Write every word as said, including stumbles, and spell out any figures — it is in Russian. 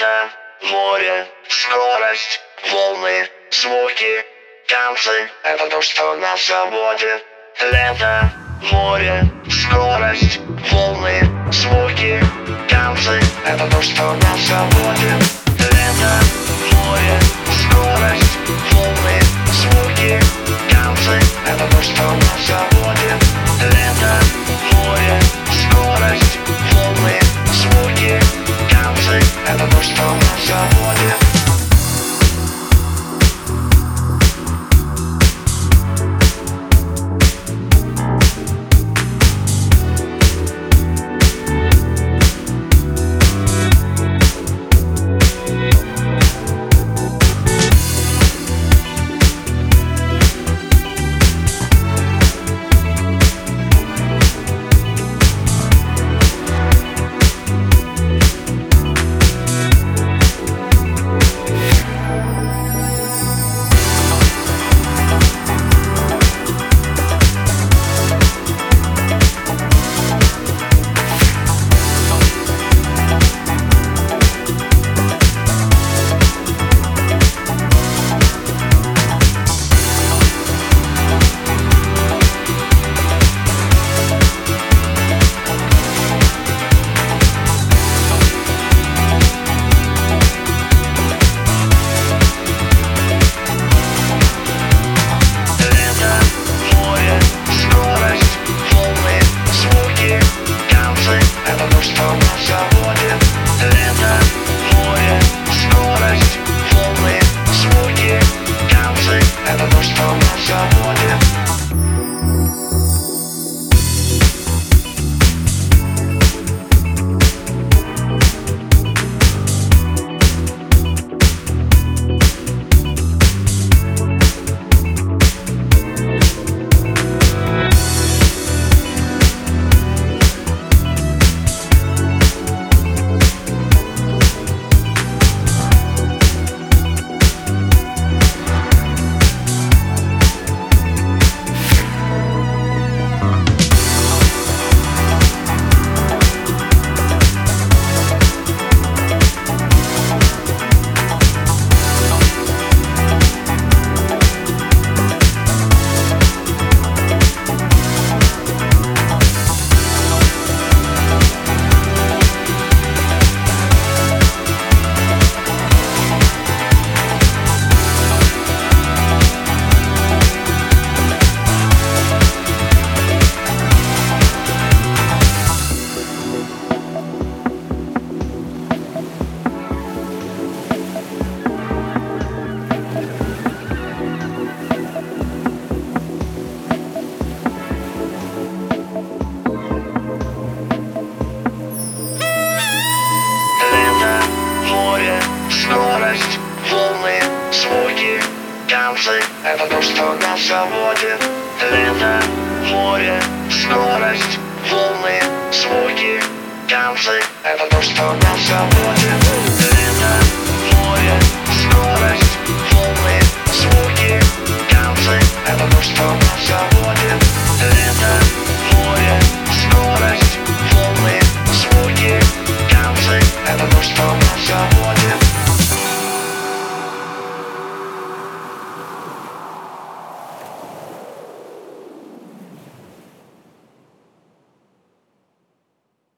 Лето, море, скорость, волны, звуки, танцы — это то, что нас заводит. Лето, море, скорость, волны, звуки, танцы — это то, что нас заводит. Лето, море, скорость, волны, звуки, танцы — это то, что нас заводит. Лето, море, скорость, волны, звуки, танцы — это то, что нас заводит. Скорость, волны, звуки, танцы — это то, что нас заводит. Лето, море, скорость, волны, звуки, танцы — это то, что нас заводит. Лето,